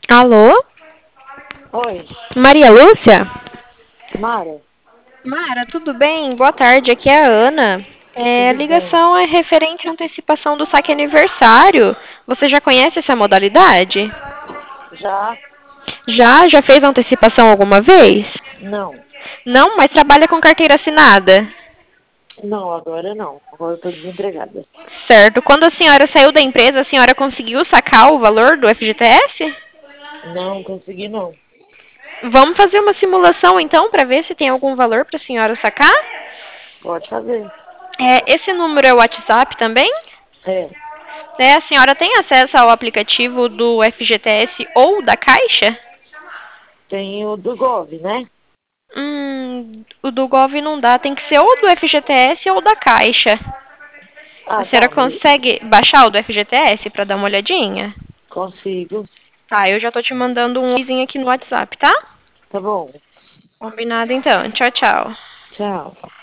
Alô? Oi, Maria Lúcia? Mara, Mara, tudo bem? Boa tarde, aqui é a Ana. A tudo bem? ligação é referente à antecipação do saque aniversário. Você já conhece essa modalidade? Já? Já fez antecipação alguma vez? Não, Não, mas trabalha com carteira assinada. não, agora não. Agora eu tô desempregada. Certo. Quando a senhora saiu da empresa, a senhora conseguiu sacar o valor do FGTS? Não consegui, não. Vamos fazer uma simulação então para ver se tem algum valor para a senhora sacar? Pode fazer. Esse número é o WhatsApp também? É, A senhora tem acesso ao aplicativo do FGTS ou da Caixa? tem o do Gov, né? O do Gov não dá, tem que ser ou do FGTS ou da Caixa. A Ah, senhora tá, mas consegue baixar o do FGTS para dar uma olhadinha? consigo. Tá, eu já tô te mandando um izinho aqui no WhatsApp, tá? Tá bom. Combinado então. Tchau, tchau. Tchau.